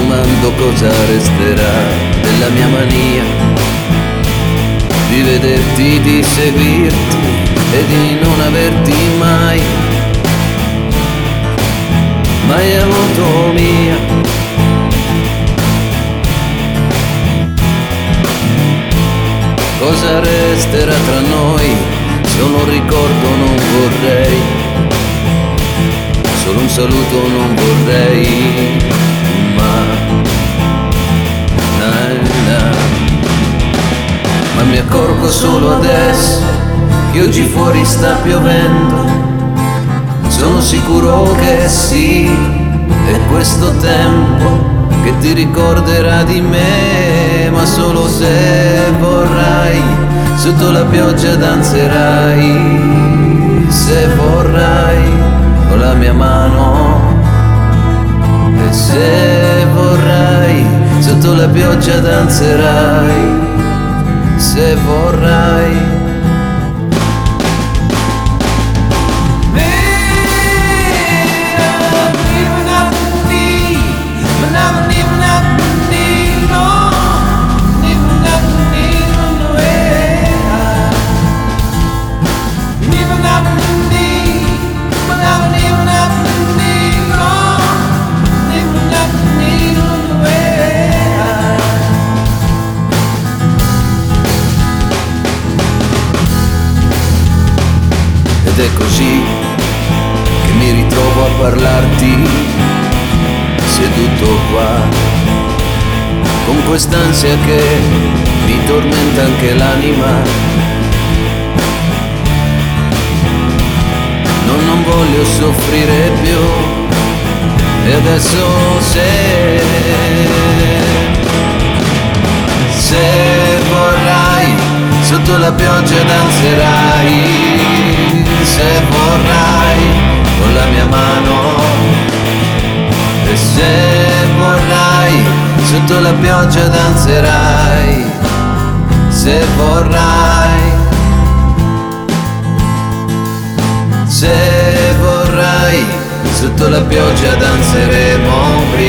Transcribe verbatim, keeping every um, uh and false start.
domando cosa resterà della mia mania di vederti, di seguirti e di non averti mai, mai avuto mia. Cosa resterà tra noi? Solo un ricordo non vorrei, solo un saluto non vorrei, ma na, na. Ma mi accorgo solo adesso che oggi fuori sta piovendo. Sono sicuro che sì, è questo tempo che ti ricorderà di me, ma solo se vorrai, sotto la pioggia danzerai, se vorrai, con la mia mano, e se vorrai, sotto la pioggia danzerai, se vorrai. Ed è così che mi ritrovo a parlarti, seduto qua, con quest'ansia che mi tormenta anche l'anima. Non, non voglio soffrire più, e adesso se, se vorrai, sotto la pioggia danzerai, se vorrai, con la mia mano, e se vorrai, sotto la pioggia danzerai, se vorrai, se vorrai, sotto la pioggia danzeremo.